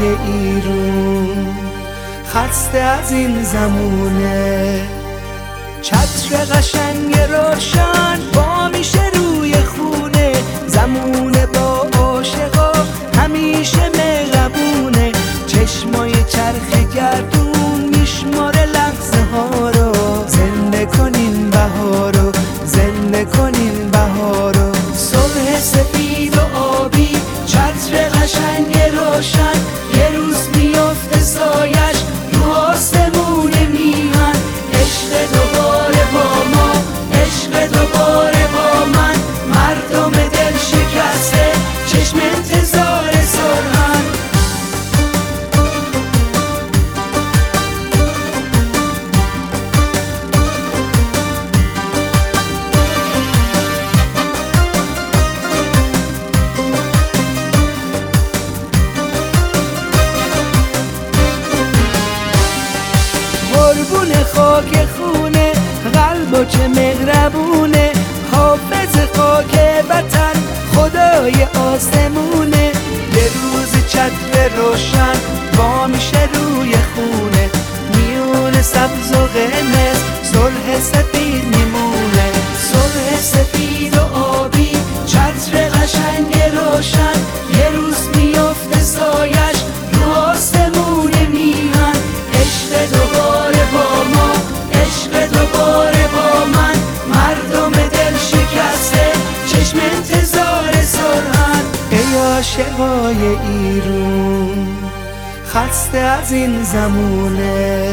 ایرون خسته از این زمونه. چتر قشنگ روشن با میشه روی خونه، زمونه با عاشقا همیشه مهربونه. چشمای چرخ گردون میشماره لحظه ها رو، زنده کنین بهارو، زنده کنین بهارو. صبح سفید و آبی، چتر قشنگ روشن، یه روز میفته سایش رو آسمون میهن. عشق دوباره با ما، عشق دوباره با من، مردم دل شکسته چشم انتظار سرهن. قربون خاک خونه قلبو که مهربونه، حافظ خاک وطن خدای آسمونه. یه روز چتر روشن با میشه روی خونه، میونه سبز و قرمز صلح سفید میمونه. صلح سفید و آبی، چتر قشنگ روشن، یه روز میفته سایش رو آسمون میهن. عشق دوباره با ما، عشق دوباره با من، مردم دل شکسته چشم انتظار سرهن. ای عاشقای ایرون خسته از این زمونه.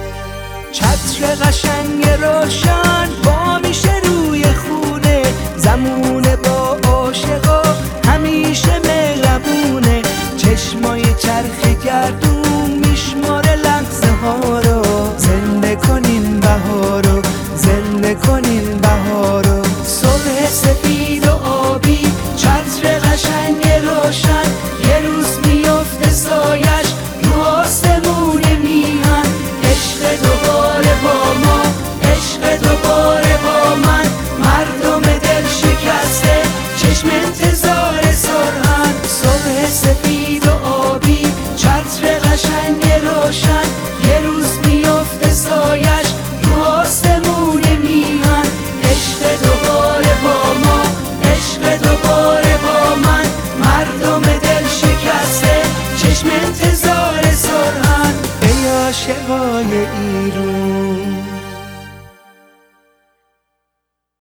چتر قشنگ روشن با میشه روی خونه، زمونه با عاشقا همیشه مهربونه. چشمای چرخ گردون میشماره لحظه ها رو، زنده کنین بهارو، زنده کنین بهارو. صبح سفید و آبی، چتر قشنگ روشن، یه روز میفته سایش رو آسمون میهن. عشق دوباره با ما، عشق دوباره با من، مردم دل شکسته چشم انتظار سرهن. صبح سفید و آبی، چتر قشنگ روشن، یه روز میفته سایش رو آسمون میهن. عشق دوباره با ما، عشق دوباره با من، مردم دل شکسته چشم انتظار سرهن. ای عاشقای ایرون